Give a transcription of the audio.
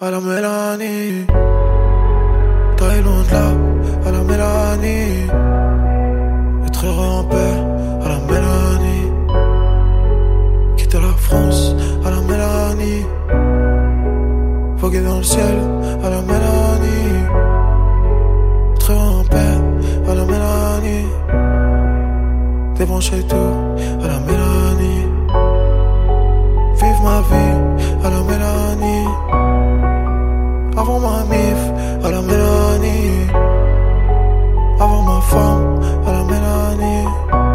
à la Mélanie. Taille loin de là, à la Mélanie. Être heureux en paix, à la Mélanie. Quitter la France, à la Mélanie. Voguer dans le ciel, à la Mélanie. Être heureux en paix, à la Mélanie. Débrancher tout, à la Mélanie.